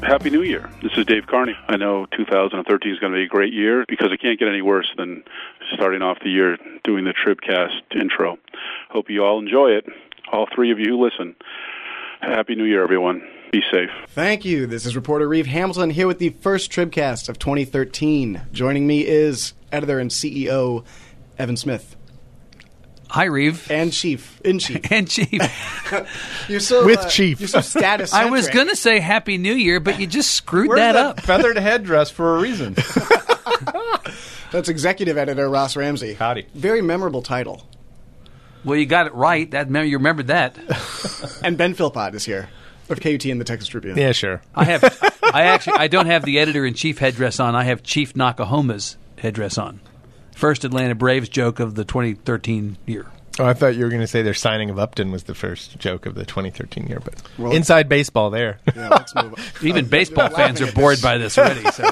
Happy New Year. This is Dave Carney. I know 2013 is going to be a great year because it can't get any worse than starting off the year doing the Tribcast intro. Hope you all enjoy it. All three of you who listen. Happy New Year, everyone. Be safe. Thank you. This is reporter Reeve Hamilton here with the first Tribcast of 2013. Joining me is editor and CEO Evan Smith. Hi, Reeve. And Chief. In Chief. And Chief. You're so with Chief. You're so status. I was going to say Happy New Year, but you just screwed that up. Feathered headdress for a reason. That's executive editor Ross Ramsey. Howdy. Very memorable title. Well, you got it right. You remembered that. And Ben Philpott is here of KUT and the Texas Tribune. Yeah, sure. I don't have the editor-in-chief headdress on. I have Chief Nakahoma's headdress on. First Atlanta Braves joke of the 2013 year. Oh, I thought you were going to say their signing of Upton was the first joke of the 2013 year, but inside baseball there. Yeah, let's move on. Even baseball fans are bored by this already. So.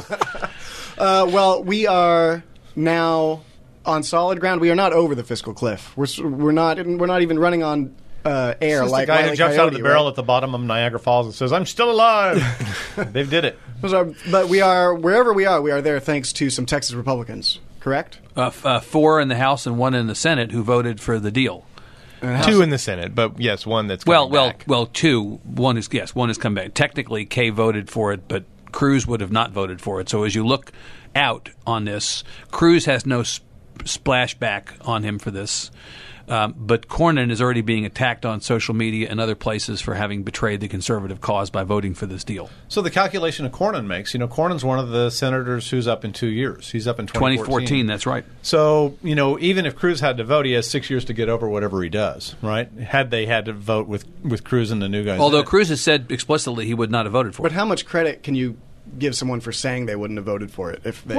Well, we are now on solid ground. We are not over the fiscal cliff. We're not even running on air like the guy who jumps out of the barrel right? at the bottom of Niagara Falls and says, "I'm still alive." They did it. But we are wherever we are there thanks to some Texas Republicans. Correct? 4 in the House and 1 in the Senate who voted for the deal. 2 in the Senate, but yes, one that's coming back. Well, 2. One has come back. Technically, Kay voted for it, but Cruz would have not voted for it. So as you look out on this, Cruz has no splashback on him for this. But Cornyn is already being attacked on social media and other places for having betrayed the conservative cause by voting for this deal. So the calculation that Cornyn makes, Cornyn's one of the senators who's up in 2 years. He's up in 2014. That's right. So, even if Cruz had to vote, he has 6 years to get over whatever he does, right? Had they had to vote with Cruz and the new guys. Although Cruz has said explicitly he would not have voted for it. But how much credit can you give someone for saying they wouldn't have voted for it if they?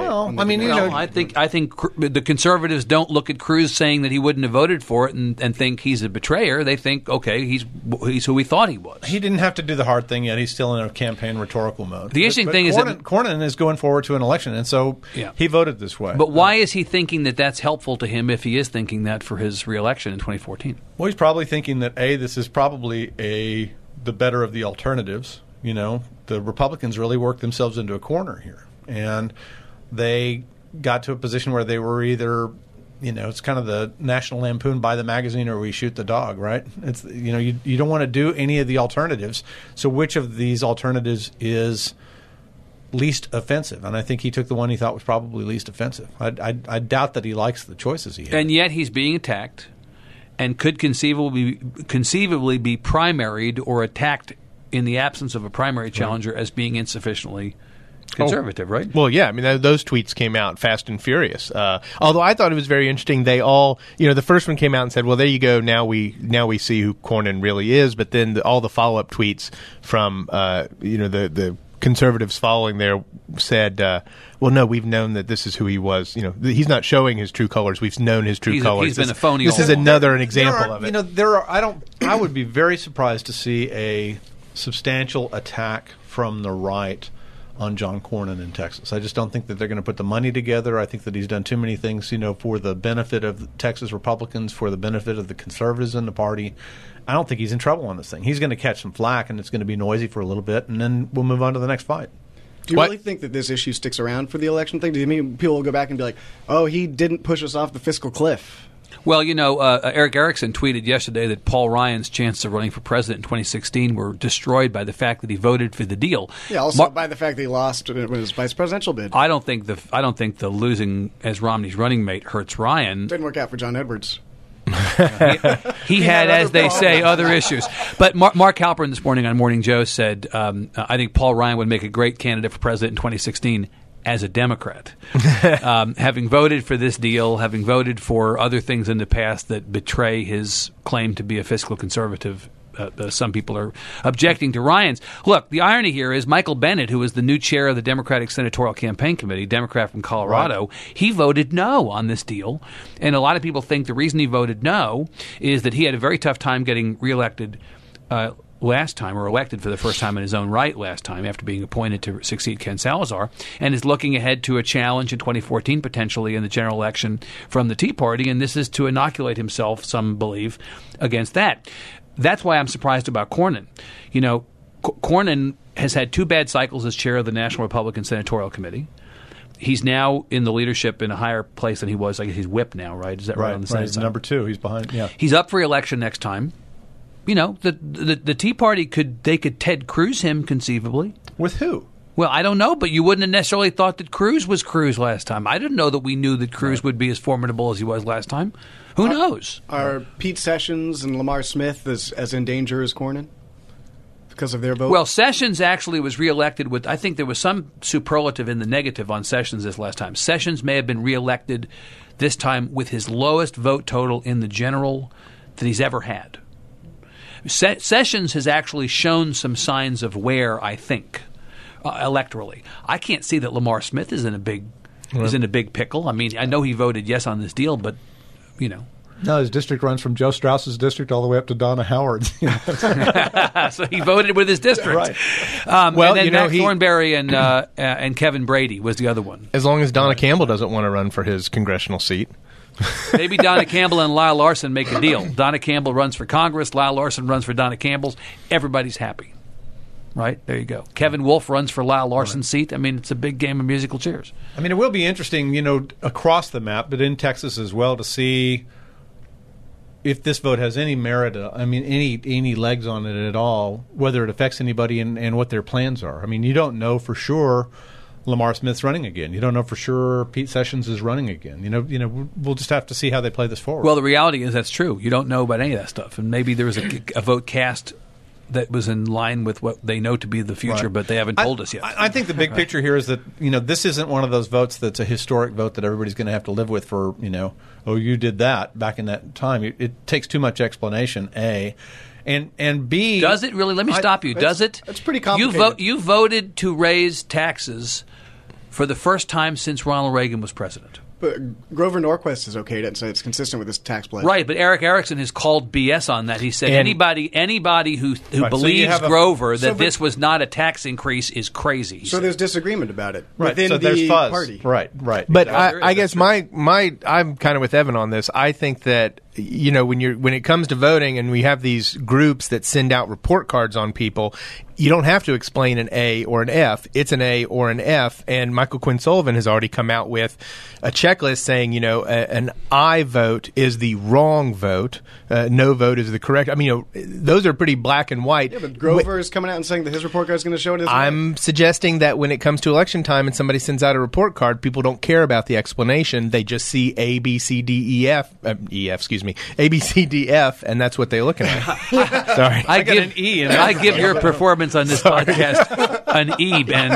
I think the conservatives don't look at Cruz saying that he wouldn't have voted for it and think he's a betrayer. They think, okay, he's who we thought he was. He didn't have to do the hard thing yet. He's still in a campaign rhetorical mode. The interesting thing is that Cornyn is going forward to an election, and so he voted this way. But why is he thinking that that's helpful to him if he is thinking that for his reelection in 2014? Well, he's probably thinking that this is probably the better of the alternatives. The Republicans really worked themselves into a corner here, and they got to a position where they were either, it's kind of the National Lampoon buy the magazine or we shoot the dog, right? It's you don't want to do any of the alternatives. So which of these alternatives is least offensive? And I think he took the one he thought was probably least offensive. I doubt that he likes the choices he had. And yet he's being attacked, and could conceivably be primaried or attacked in the absence of a primary challenger as being insufficiently conservative, right? Well, yeah. I mean, those tweets came out fast and furious. Although I thought it was very interesting. They all, the first one came out and said, well, there you go. Now we see who Cornyn really is. But then all the follow-up tweets from, the conservatives following there said, well, no, we've known that this is who he was. He's not showing his true colors. We've known his true colors. He's been a phony. This is another example of it. I would be very surprised to see a substantial attack from the right on John Cornyn in Texas. I just don't think that they're going to put the money together. I think that he's done too many things, for the benefit of Texas Republicans, for the benefit of the conservatives in the party. I don't think he's in trouble on this thing. He's going to catch some flack, and it's going to be noisy for a little bit, and then we'll move on to the next fight. Do you really think that this issue sticks around for the election thing? Do you mean people will go back and be like, oh, he didn't push us off the fiscal cliff? Well, Eric Erickson tweeted yesterday that Paul Ryan's chances of running for president in 2016 were destroyed by the fact that he voted for the deal. Yeah, also by the fact that he lost his vice presidential bid. I don't think the losing as Romney's running mate hurts Ryan. Didn't work out for John Edwards. he had, as they say, other issues. But Mark Halperin this morning on Morning Joe said, I think Paul Ryan would make a great candidate for president in 2016 as a Democrat. Having voted for this deal, having voted for other things in the past that betray his claim to be a fiscal conservative, some people are objecting to Ryan's. Look, the irony here is Michael Bennet, who is the new chair of the Democratic Senatorial Campaign Committee, Democrat from Colorado, he voted no on this deal. And a lot of people think the reason he voted no is that he had a very tough time getting reelected last time, or elected for the first time in his own right last time after being appointed to succeed Ken Salazar, and is looking ahead to a challenge in 2014 potentially in the general election from the Tea Party, and this is to inoculate himself, some believe, against that. That's why I'm surprised about Cornyn. Cornyn has had 2 bad cycles as chair of the National Republican Senatorial Committee. He's now in the leadership in a higher place than he was. I guess he's whip now, right? Is that right? On the Senate He's side? number 2. He's behind. Yeah, he's up for election next time. You know, the Tea Party could Ted Cruz him conceivably. with who? Well, I don't know, but you wouldn't have necessarily thought that Cruz was Cruz last time. I didn't know that we knew that Cruz would be as formidable as he was last time. Who knows? Are Pete Sessions and Lamar Smith as in danger as Cornyn because of their vote? Well, Sessions actually was reelected with, I think there was some superlative in the negative on Sessions this last time. Sessions may have been reelected this time with his lowest vote total in the general that he's ever had. Sessions has actually shown some signs of wear, I think, electorally. I can't see that Lamar Smith is in a big pickle. I mean, I know he voted yes on this deal, but you know. No, his district runs from Joe Strauss's district all the way up to Donna Howard's. So he voted with his district. Right. Well, and then Matt Thornberry and Kevin Brady was the other one. As long as Donna Campbell doesn't want to run for his congressional seat. Maybe Donna Campbell and Lyle Larson make a deal. Donna Campbell runs for Congress. Lyle Larson runs for Donna Campbell's. Everybody's happy. Right? There you go. Kevin Wolf runs for Lyle Larson's seat. I mean, it's a big game of musical chairs. I mean, it will be interesting, across the map, but in Texas as well, to see if this vote has any merit, any legs on it at all, whether it affects anybody and what their plans are. I mean, you don't know for sure Lamar Smith's running again. You don't know for sure Pete Sessions is running again. We'll just have to see how they play this forward. Well, the reality is that's true. You don't know about any of that stuff. And maybe there was a vote cast that was in line with what they know to be the future, but they haven't told us yet. I think the big picture here is that, this isn't one of those votes that's a historic vote that everybody's going to have to live with for, oh, you did that back in that time. It takes too much explanation, A. And B... Does it really? Let me stop you. Does it? It's pretty complicated. You voted to raise taxes for the first time since Ronald Reagan was president. But Grover Norquist is okay to say it's consistent with his tax pledge. Right, but Eric Erickson has called BS on that. He said anybody who believes Grover that this was not a tax increase is crazy. So there's disagreement about it within the fuzz. party. Right. But I guess I'm kind of with Evan on this. I think that when it comes to voting and we have these groups that send out report cards on people, you don't have to explain an A or an F. It's an A or an F. And Michael Quinn Sullivan has already come out with a checklist saying, an I vote is the wrong vote. No vote is the correct. I mean, those are pretty black and white. Yeah, but Grover is coming out and saying that his report card is going to show it. I'm suggesting that when it comes to election time and somebody sends out a report card, people don't care about the explanation. They just see A, B, C, D, E, F. A, B, C, D, F, and that's what they're looking at. Sorry. I give an E. I give your performance on this podcast an E, Ben.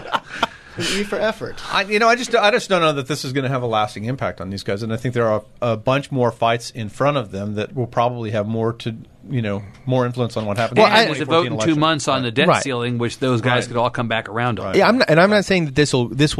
An E for effort. I just don't know that this is going to have a lasting impact on these guys, and I think there are a bunch more fights in front of them that will probably have more influence on what happens. Well, there's a vote in 2 months on the debt ceiling, which those guys could all come back around on. Yeah, I'm not saying that this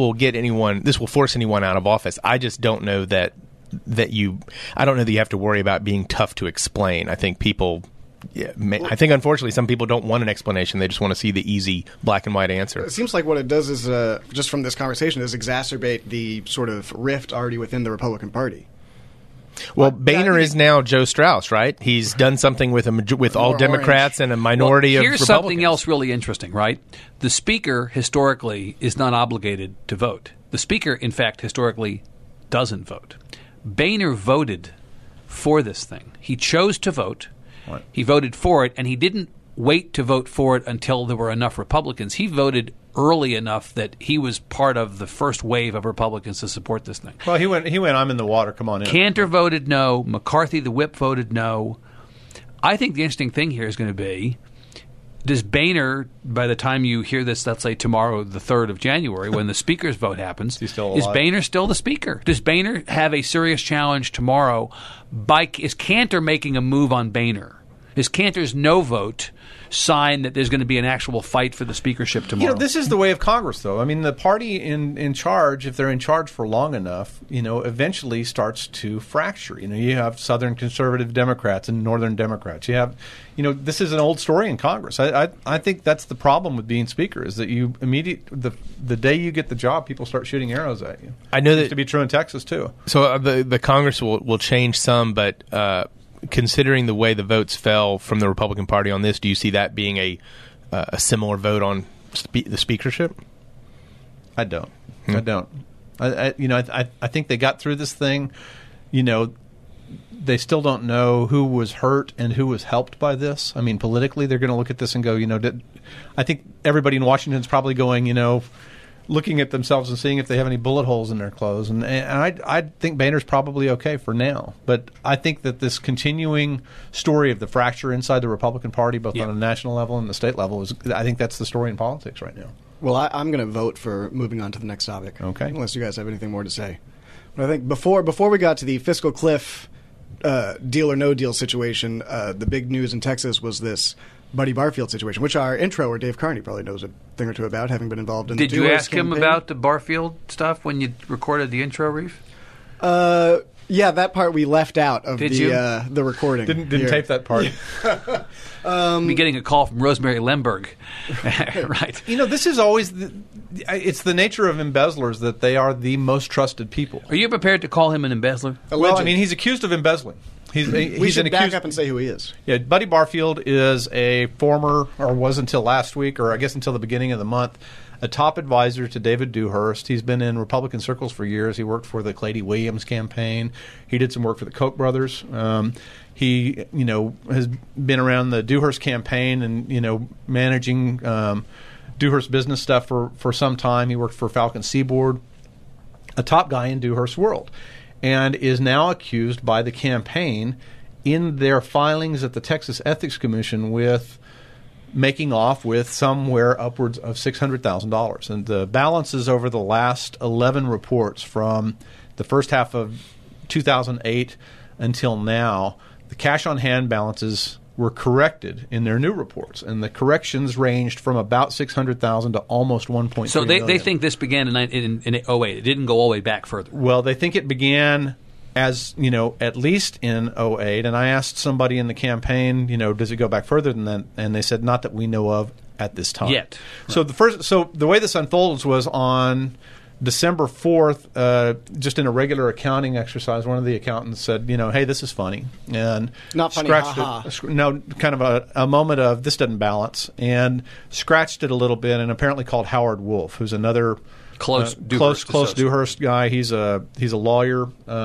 will force anyone out of office. I just don't know that you have to worry about being tough to explain. I think people. Yeah, I think unfortunately some people don't want an explanation. They just want to see the easy black and white answer. It seems like what it does is, just from this conversation, is exacerbate the sort of rift already within the Republican Party. Well, Boehner is now Joe Strauss, right? He's done something with all Democrats and a minority of Republicans. Here's something else really interesting, right? The Speaker historically is not obligated to vote. The Speaker, in fact, historically doesn't vote. Boehner voted for this thing. He chose to vote. Right. He voted for it, and he didn't wait to vote for it until there were enough Republicans. He voted early enough that he was part of the first wave of Republicans to support this thing. Well, he went, I'm in the water, come on in. Cantor voted no. McCarthy, the whip, voted no. I think the interesting thing here is going to be, does Boehner, by the time you hear this, let's say tomorrow, the 3rd of January, when the Speaker's vote happens, is Boehner still the Speaker? Does Boehner have a serious challenge tomorrow? Is Cantor making a move on Boehner? Is Cantor's no vote sign that there's going to be an actual fight for the speakership tomorrow? This is the way of Congress, though. I mean, the party in charge, if they're in charge for long enough, eventually starts to fracture. You have Southern conservative Democrats and Northern Democrats. You have, this is an old story in Congress. I think that's the problem with being Speaker, is that you the day you get the job, people start shooting arrows at you. I know that to be true in Texas too. So the Congress will change some, but. Considering the way the votes fell from the Republican Party on this, do you see that being a similar vote on the speakership? I don't. I think they got through this thing. They still don't know who was hurt and who was helped by this. I mean, politically, they're going to look at this and go, I think everybody in Washington is probably going, looking at themselves and seeing if they have any bullet holes in their clothes. And I think Boehner's probably okay for now. But I think that this continuing story of the fracture inside the Republican Party, both on a national level and the state level, I think that's the story in politics right now. Well, I'm going to vote for moving on to the next topic. Okay. Unless you guys have anything more to say. But I think before we got to the fiscal cliff deal or no deal situation, the big news in Texas was this Buddy Barfield situation, which our intro or Dave Carney probably knows a thing or two about, having been involved in the Did you ask him about the Barfield stuff when you recorded the intro, Reef? Yeah, that part we left out of the recording. Didn't tape that part. Me getting a call from Rosemary Lemberg. Right. This is always it's the nature of embezzlers that they are the most trusted people. Are you prepared to call him an embezzler? Well, I mean, he's accused of embezzling. We should back up and say who he is. Yeah, Buddy Barfield is a former, or was until last week, or I guess until the beginning of the month, a top advisor to David Dewhurst. He's been in Republican circles for years. He worked for the Clady Williams campaign. He did some work for the Koch brothers. He, has been around the Dewhurst campaign and, managing Dewhurst business stuff for some time. He worked for Falcon Seaboard, a top guy in Dewhurst's world, and is now accused by the campaign in their filings at the Texas Ethics Commission with making off with somewhere upwards of $600,000. And the balances over the last 11 reports from the first half of 2008 until now, the cash-on-hand balances were corrected in their new reports, and the corrections ranged from about $600,000 to almost $1.3 million. So they think this began in 2008. It didn't go all the way back further. Well, they think it began as, at least in 2008, and I asked somebody in the campaign, does it go back further than that? And they said not that we know of at this time. Yet. Right. So the way this unfolds was on December 4th, just in a regular accounting exercise, one of the accountants said, hey, this is funny. And not funny, scratched it. No, kind of a moment of this doesn't balance, and scratched it a little bit and apparently called Howard Wolf, who's another close Dewhurst guy. He's a lawyer.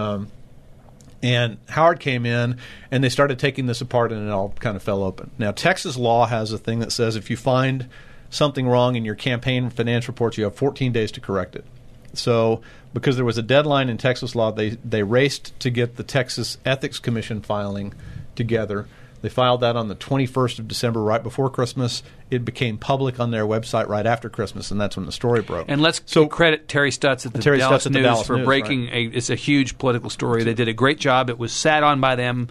And Howard came in, and they started taking this apart, and it all kind of fell open. Now, Texas law has a thing that says if you find something wrong in your campaign finance reports, you have 14 days to correct it. So because there was a deadline in Texas law, they raced to get the Texas Ethics Commission filing together. They filed that on the 21st of December, right before Christmas. It became public on their website right after Christmas, and that's when the story broke. And let's credit Terry Stutz at the Dallas News for breaking it's a huge political story. They did a great job. It was sat on by them.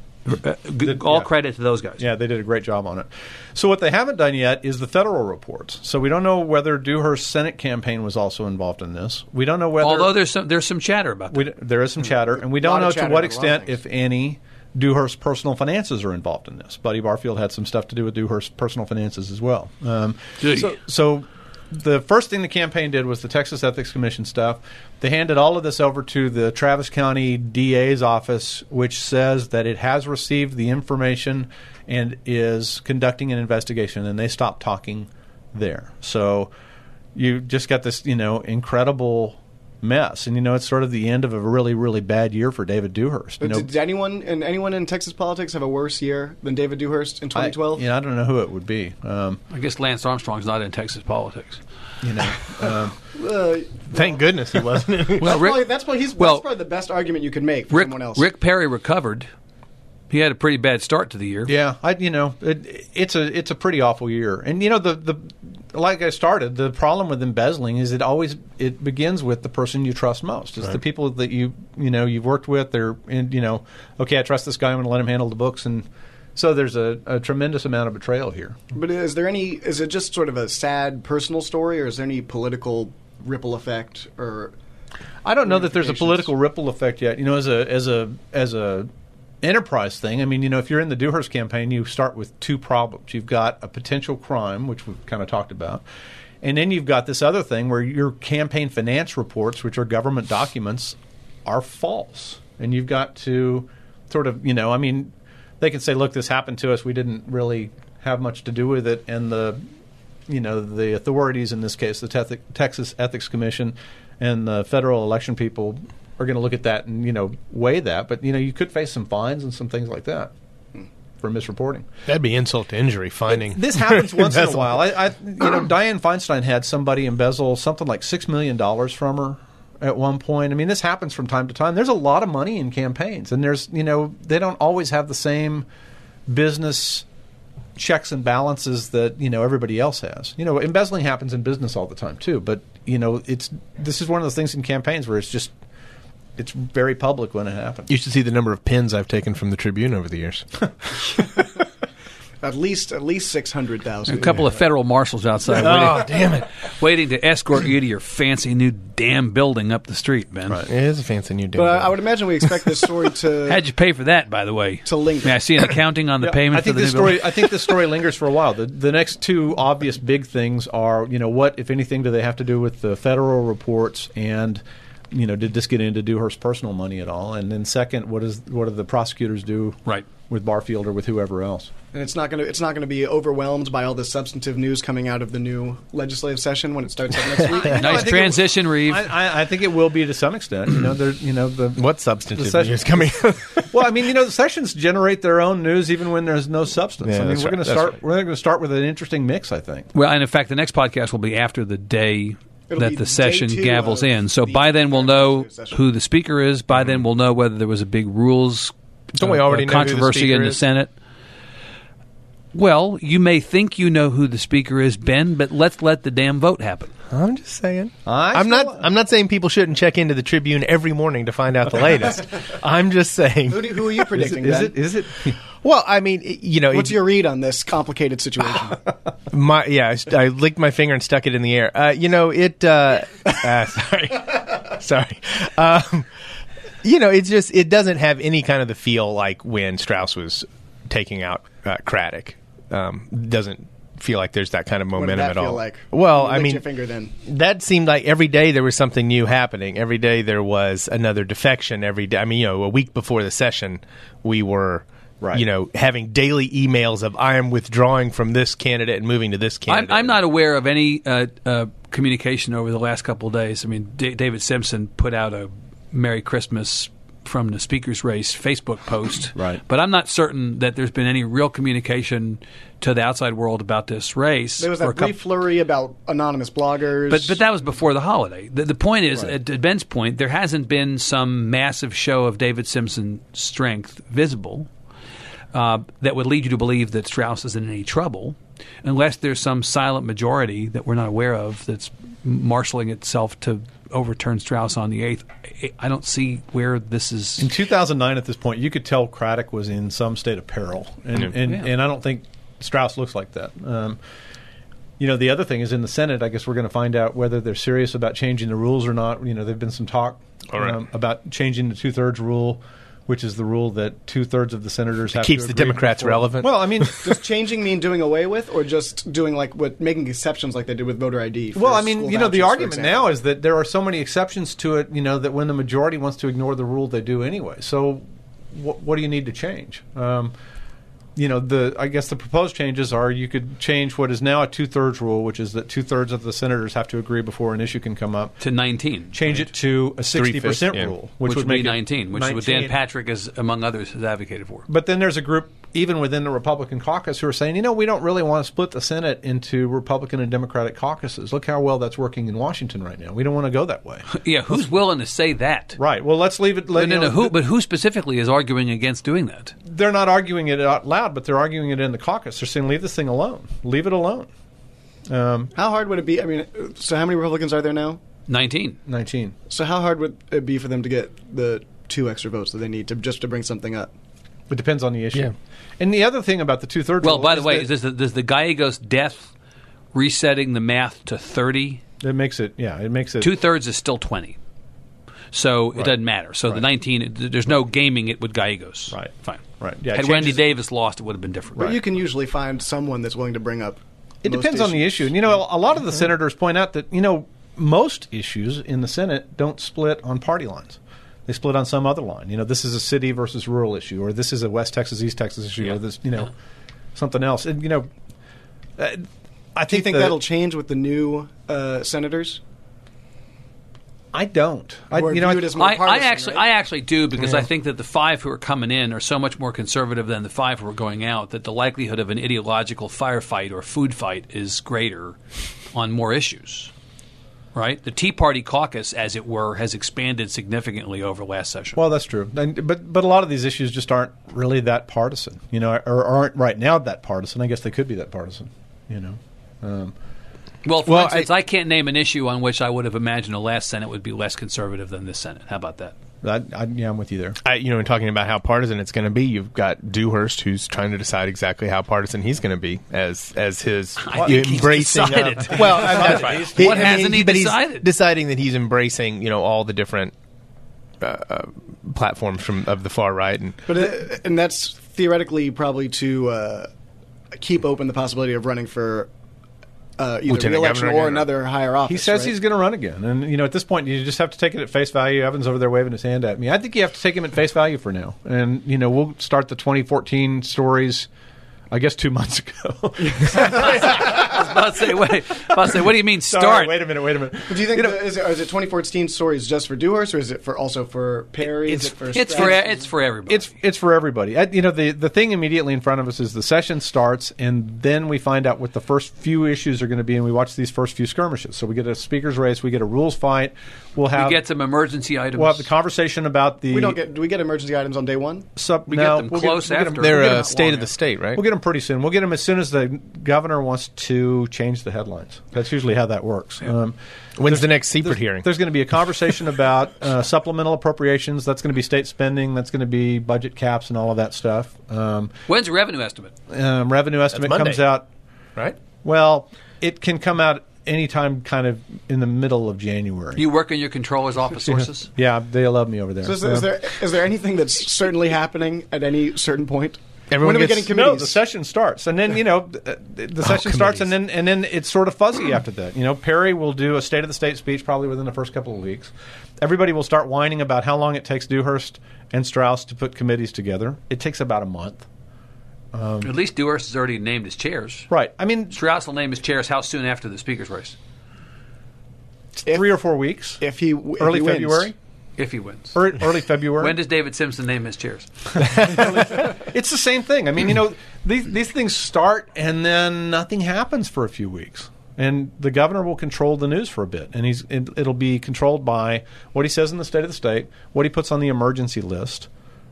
Credit to those guys. Yeah, they did a great job on it. So what they haven't done yet is the federal reports. So we don't know whether Dewhurst's Senate campaign was also involved in this. We don't know whether... Although there's some chatter about that. There is some chatter, and we don't know to what extent, if any, Dewhurst's personal finances are involved in this. Buddy Barfield had some stuff to do with Dewhurst's personal finances as well. So the first thing the campaign did was the Texas Ethics Commission stuff. They handed all of this over to the Travis County DA's office, which says that it has received the information and is conducting an investigation, and they stopped talking there. So you just got this, incredible mess, and it's sort of the end of a really, really bad year for David Dewhurst. Did anyone in Texas politics have a worse year than David Dewhurst in 2012? I don't know who it would be. I guess Lance Armstrong's not in Texas politics. Thank goodness he wasn't. Well, that's probably the best argument you could make for someone else. Rick Perry recovered. He had a pretty bad start to the year. Yeah, it's a pretty awful year. And like I started, the problem with embezzling is it begins with the person you trust most. It's the people that you've worked with. They're okay, I trust this guy. I'm going to let him handle the books. And so there's a tremendous amount of betrayal here. But is it just sort of a sad personal story, or is there any political ripple effect? Or I don't know that there's a political ripple effect yet. As a enterprise thing. I mean, if you're in the Dewhurst campaign, you start with two problems. You've got a potential crime, which we've kind of talked about, and then you've got this other thing where your campaign finance reports, which are government documents, are false. And you've got to sort of, they can say, look, this happened to us. We didn't really have much to do with it, and the authorities, in this case, the Texas Ethics Commission and the federal election people, are going to look at that and weigh that. But you could face some fines and some things like that for misreporting. That'd be insult to injury. Finding this happens once in a while. Dianne Feinstein had somebody embezzle something like $6 million from her at one point. I mean, this happens from time to time. There's a lot of money in campaigns, and there's they don't always have the same business checks and balances that everybody else has. Embezzling happens in business all the time too, but this is one of those things in campaigns where it's very public when it happens. You should see the number of pins I've taken from the Tribune over the years. At least 600,000. A couple of federal marshals outside. Oh, damn it! Waiting to escort you to your fancy new damn building up the street, Ben. Right. It is a fancy new damn But building. I would imagine we expect this story to. How'd you pay for that, by the way? To link. May I see an accounting on the payment for the new building? I think this story lingers for a while. The next two obvious big things are, what, if anything, do they have to do with the federal reports, and did this get into Dewhurst's personal money at all? And then second, what do the prosecutors do with Barfield or with whoever else? And it's not going to be overwhelmed by all this substantive news coming out of the new legislative session when it starts up next week. Nice transition, Reeve. I think it will be to some extent. What substantive news coming? Well, the sessions generate their own news even when there's no substance. Yeah, we're going to start with an interesting mix, I think. Well, and in fact, the next podcast will be after the day that the session day 2 gavels in. So by then we'll know who the speaker is. By then we'll know whether there was a big rules Don't we already know who the controversy speaker in the is? Senate. Well, you may think you know who the speaker is, Ben, but let's let the damn vote happen. I'm just saying. I'm not saying people shouldn't check into the Tribune every morning to find out the latest. I'm just saying. Who are you predicting? Is it? Well, I mean, What's your read on this complicated situation? I licked my finger and stuck it in the air. Sorry. It doesn't have any kind of the feel like when Strauss was taking out Craddock. Doesn't feel like there's that kind of momentum at all. What did that feel like? Well, Your finger then. That seemed like every day there was something new happening. Every day there was another defection. Every day, a week before the session, we were. Right. Having daily emails of I am withdrawing from this candidate and moving to this candidate. I'm not aware of any communication over the last couple of days. I mean, David Simpson put out a Merry Christmas from the speaker's race Facebook post. Right. But I'm not certain that there's been any real communication to the outside world about this race. There was that brief flurry about anonymous bloggers. But that was before the holiday. The point is, at Ben's point, there hasn't been some massive show of David Simpson's strength visible. That would lead you to believe that Strauss is in any trouble, unless there's some silent majority that we're not aware of that's marshaling itself to overturn Strauss on the 8th. I don't see where this is. In 2009, at this point, you could tell Craddock was in some state of peril, and I don't think Strauss looks like that. The other thing is in the Senate, I guess we're going to find out whether they're serious about changing the rules or not. There've been some talk about changing the 2/3 rule, which is the rule that 2/3 of the senators have to agree. Keeps the Democrats relevant. Well, does changing mean doing away with, or just doing making exceptions like they did with voter ID? Well, the argument now is that there are so many exceptions to it, that when the majority wants to ignore the rule, they do anyway. So, what do you need to change? I guess the proposed changes are you could change what is now a 2/3 rule, which is that 2/3 of the senators have to agree before an issue can come up. To 19. Change it to a 60% rule, which would make be 19, which is what Dan Patrick, among others, has advocated for. But then there's a group, even within the Republican caucus, who are saying, we don't really want to split the Senate into Republican and Democratic caucuses. Look how well that's working in Washington right now. We don't want to go that way. Yeah, who's willing to say that? Right. Well, let's leave it. But who specifically is arguing against doing that? They're not arguing it out loud, but they're arguing it in the caucus. They're saying, leave this thing alone. Leave it alone. How hard would it be? So how many Republicans are there now? 19. So how hard would it be for them to get the 2 extra votes that they need to bring something up? It depends on the issue. Yeah. And the other thing about the 2/3 rule. Well, by the way, does the Gallegos death resetting the math to 30? It makes it. 2/3 is still 20. So it doesn't matter. So the 19, there's no gaming it with Gallegos. Right. Fine. Right. Yeah, Had Wendy Davis lost, it would have been different. But you can usually find someone that's willing to bring up. It depends on the issue. And, a lot of the senators point out that, most issues in the Senate don't split on party lines. They split on some other line. This is a city versus rural issue, or this is a West Texas, East Texas issue, or this, something else. And I Do you think that'll change with the new senators? I don't. I actually do, because I think that the 5 who are coming in are so much more conservative than the 5 who are going out, that the likelihood of an ideological firefight or food fight is greater on more issues. Right? The Tea Party caucus, as it were, has expanded significantly over last session. Well, that's true. But a lot of these issues just aren't really that partisan, or aren't right now that partisan. I guess they could be that partisan, Well, for instance, I can't name an issue on which I would have imagined the last Senate would be less conservative than this Senate. How about that? I'm with you there. In talking about how partisan it's going to be, you've got Dewhurst, who's trying to decide exactly how partisan he's going to be as his embracing. What hasn't he decided? He's deciding that he's embracing, all the different platforms of the far right, and that's theoretically probably to keep open the possibility of running for either re-election or another higher office. He says right? he's going to run again. And, at this point, you just have to take it at face value. Evan's over there waving his hand at me. I think you have to take him at face value for now. And, we'll start the 2014 stories, I guess, 2 months ago. I was about to say, what do you mean start? Sorry, wait a minute. Do you think is it 2014 stories just for Dewhurst, or is it also for Perry? It's for everybody. It's for everybody. The thing immediately in front of us is the session starts, and then we find out what the first few issues are going to be, and we watch these first few skirmishes. So we get a speaker's race, we get a rules fight. We get some emergency items. We'll have the conversation about the. Do we get emergency items on day one? We get them close after. They're state of the state, right? We'll get them pretty soon. We'll get them as soon as the governor wants to change the headlines. That's usually how that works. Yeah. When's the next Seifert hearing? There's going to be a conversation about supplemental appropriations. That's going to be state spending. That's going to be budget caps and all of that stuff. When's the revenue estimate? Revenue estimate comes out. Right? Well, it can come out anytime kind of in the middle of January. You work in your controller's office sources? Yeah, they love me over there. So is there anything that's certainly happening at any certain point? Everyone when are we getting committees? No, the session starts, and then the session starts, and then it's sort of fuzzy after that. Perry will do a State of the State speech probably within the first couple of weeks. Everybody will start whining about how long it takes Dewhurst and Strauss to put committees together. It takes about a month. At least Dewhurst has already named his chairs. Right. I mean, Strauss will name his chairs how soon after the speaker's race? 3 or 4 weeks. Early February. If he wins. Early February. When does David Simpson name his chairs? It's the same thing. I mean, these things start and then nothing happens for a few weeks. And the governor will control the news for a bit. And it'll be controlled by what he says in the State of the State, what he puts on the emergency list.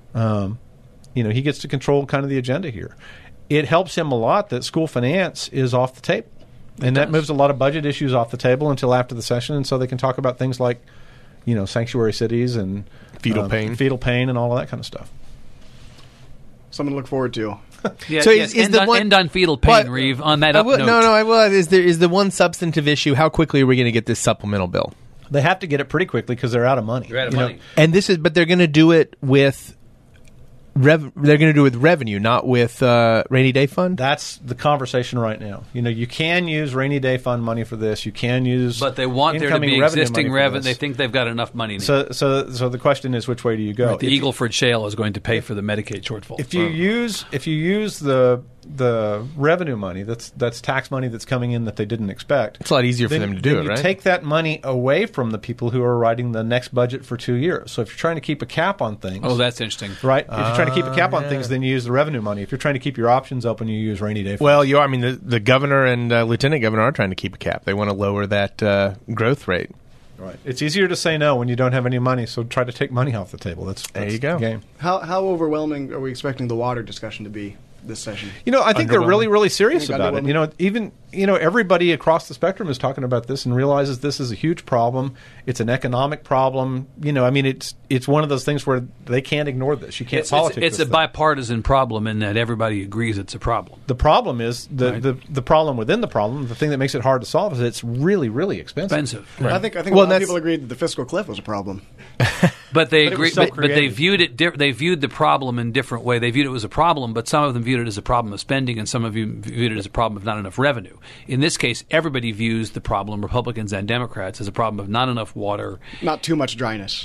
He gets to control kind of the agenda here. It helps him a lot that school finance is off the table. And that moves a lot of budget issues off the table until after the session. And so they can talk about things like sanctuary cities and fetal pain and all of that kind of stuff. Something to look forward to. Yeah, so end on fetal pain, Reeve, on that note. No, I will. Is the one substantive issue, how quickly are we going to get this supplemental bill? They have to get it pretty quickly because they're out of money. They're out of money. And but they're going to do it with they're going to do it with revenue, not with rainy day fund? That's the conversation right now. You can use rainy day fund money for this. You can use but they want there to be existing revenue. They think they've got enough money. So the question is, which way do you go? Right, the Eagleford Shale is going to pay for the Medicaid shortfall. If you use the revenue money, that's tax money that's coming in that they didn't expect. It's a lot easier for them to do it, right? You take that money away from the people who are writing the next budget for 2 years. So if you're trying to keep a cap on things, that's interesting, right? If you're trying to keep a cap on things, then you use the revenue money. If you're trying to keep your options open, you use rainy day funds. Well, the governor and lieutenant governor are trying to keep a cap. They want to lower that growth rate. Right. It's easier to say no when you don't have any money, so try to take money off the table. That's there you go. The game. How overwhelming are we expecting the water discussion to be this session? I think they're really, really serious about it. Even everybody across the spectrum is talking about this and realizes this is a huge problem. It's an economic problem. It's one of those things where they can't ignore this. You can't politics. It's a bipartisan problem in that everybody agrees it's a problem. The problem is the problem within the problem. The thing that makes it hard to solve is it's really, really expensive. Right. I think a lot of people agreed that the fiscal cliff was a problem. But they agreed. But they viewed it. They viewed the problem in a different way. They viewed it as a problem, but some of them viewed it as a problem of spending, and some of them viewed it as a problem of not enough revenue. In this case, everybody views the problem, Republicans and Democrats, as a problem of not enough water. Not too much dryness.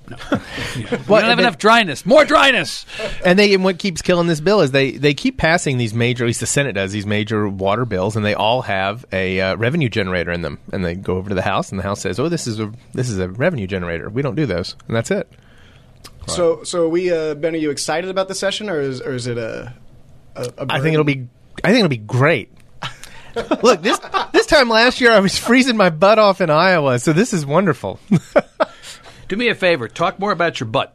We don't have enough dryness. More dryness. And what keeps killing this bill is they keep passing these major, at least the Senate does, these major water bills, and they all have a revenue generator in them. And they go over to the House, and the House says, "Oh, this is a revenue generator. We don't do those," and that's it. So are we, Ben, are you excited about the session, or is it a I think it'll be great. Look, this time last year I was freezing my butt off in Iowa, so this is wonderful. Do me a favor. Talk more about your butt.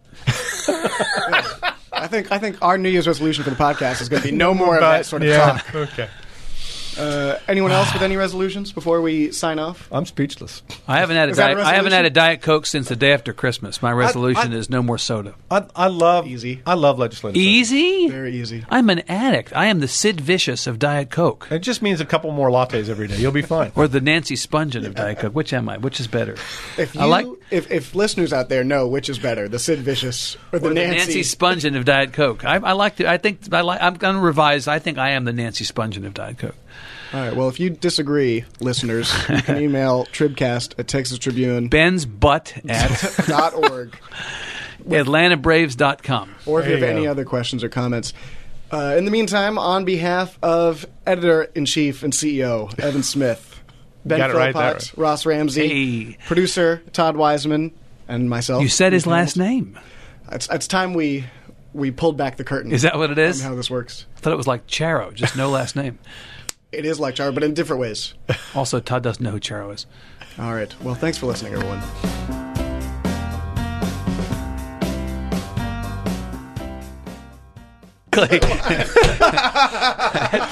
I think our New Year's resolution for the podcast is going to be no more of that sort of talk. Okay. Anyone else with any resolutions before we sign off? I'm speechless. I haven't had a Diet Coke since the day after Christmas. My resolution is no more soda. I love Easy. I love legislative. Easy? Very easy. I'm an addict. I am the Sid Vicious of Diet Coke. It just means a couple more lattes every day. You'll be fine. Or the Nancy Spungen of Diet Coke. Which am I? Which is better? If listeners out there know which is better, the Sid Vicious or the Nancy Spungen of Diet Coke. I'm going to revise. I think I am the Nancy Spungen of Diet Coke. All right. Well, if you disagree, listeners, you can email Tribcast at Texas Tribune. Ben's butt at .org. AtlantaBraves.com. Or if you have any other questions or comments. In the meantime, on behalf of Editor-in-Chief and CEO Evan Smith, Ben Philpott, right. Ross Ramsey, producer Todd Wiseman, and myself. You said his last name. It's time we pulled back the curtain. Is that what it is? On how this works. I thought it was like Charo, just no last name. It is like Charo, but in different ways. Also, Todd doesn't know who Charo is. All right. Well, thanks for listening, everyone.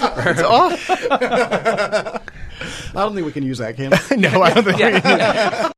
I don't think we can use that, can we? No, I don't think we can.